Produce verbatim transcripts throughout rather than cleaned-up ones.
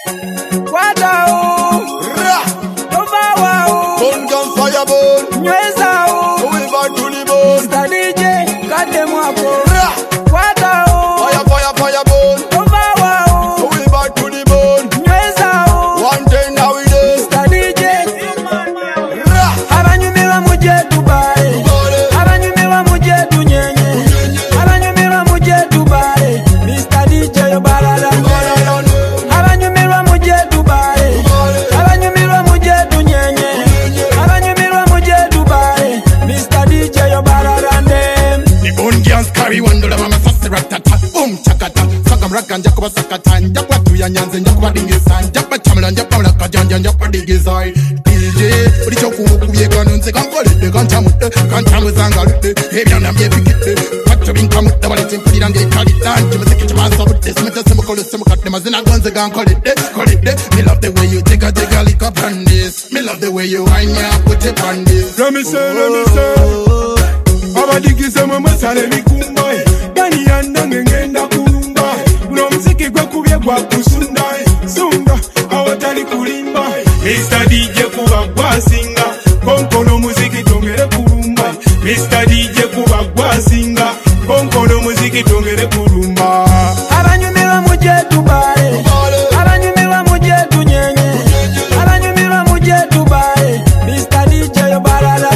Quadao, Ra, Tomawao, gun gun fireball. Nwezao, We back to the bone. mister D J, Kademwapo, Ra, Quadao, fire fire fireball. Tomawao, We back to the bone. Nwezao, One day now we do. mister D J, Ra, abanyumirwa muje Dubai, abanyumirwa muje Dunyenye, abanyumirwa muje Dubai, mister D J yobalala. Abanyumirwa muje Dubai, abanyumirwa muje Dunyenye, abanyumirwa muje Dubai, mister D J yobalala name. the bone girls carry one dollar mama sasa ratata. Boom chakata. Saka mraka njakuba sakata. Njakwa tuya nyanze njakuba dingisa. Njakwa chamla njakwa mraka janja njakwa digisa. D J, ulicho kukuye kanunze kankolete kanchamute kanchamuzangalute. Ebyana byebikite. Pacho binkamute balete mpulira ngekalita. Chimuziki chimasabute. Simete simukole simukate mazina gonze gankolete. Kolete. Me love the way you take a take a lick up on this. Me love the way you wind me up put it on this. Let me say, let me say. Abadigize mwe mwesale mikumba. Gani yanda ngengenda kulumba. Uno mziki gwe kubye gwa kusunda. Sunda, awatali kulimba. mister D J kuba gwasinga. Konkono muziki tongere kulumba. mister D J kuba gwasinga. Konkono muziki tongere kulumba. Abanyumirwa muje Dubai, abanyumirwa muje Dunyenye, abanyumirwa muje Dubai, mister D J yobalala.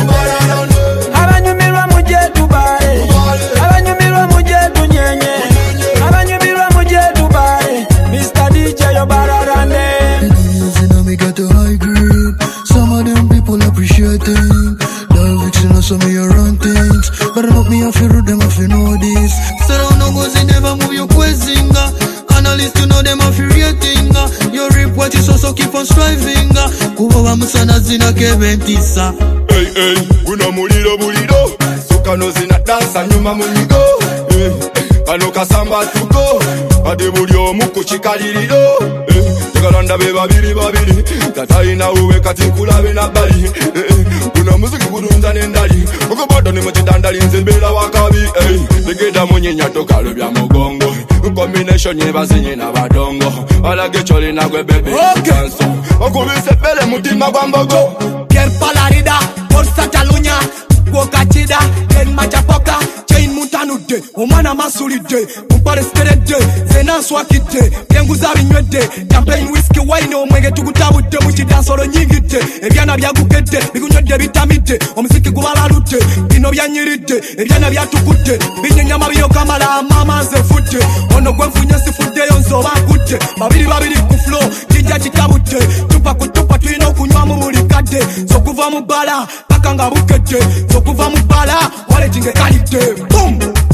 Abanyumirwa muje Dubai, abanyumirwa muje Dunyenye, abanyumirwa muje Dubai, mister D J yobalala name. You know me got a high grade. Some of them people appreciating. Love it, you know, some of your run things. But I me I feel rude, them I feel know this. So don't know go see never move your quesinga. Analyst to know them I feel rating. You rip what you so so keep on striving. Kuba musana zina keventisa. Hey, hey, guna muliro muliro. Suka no zina dansa nyuma munyigo. Hey, ano kasamba tuko. Ade buli omu kuchikaliriro. Hey, tegalanda be babiri babiri. Tataina uwe kati kulabe na bali. Hey, guna muziki gurunza nendali. Ukobodo ni mchidandali nzembela wakabi. Hey, legeda munyenya tokalo bya mugongo. Combination yebazinye na badongo. Alage choli na gwe bebe. Okay. Okubise pele mutima gwambogo. Pierre Palarida, Borsa Talunya, Wokachida, Ken Machapoka, Chain Muntanude, Omana Masulide, Umpare Skerede, Zena Swakite, Pianguza Vinywede, Champagne Whiskey Wine, Omwege Tukutabude, Muchidansoro Nyingite, Eviana Biagukete, Bigunyode Vitamite, Omsiki Gualalute, Pino Bianyirite, Eviana Biatukute, Binyama Bio Kamala, Mama Zefute, Ono Gwenfunya Sifude, Onzo Bakute, Babili Babili Kuflo, Jinja Chitabute, Tupa Kutupa Twino Kunywa Mulikade, Sokuva Mubala, Pakanga Bukete, Sokuva Mubala, Wale Jinge Kalite, Boom!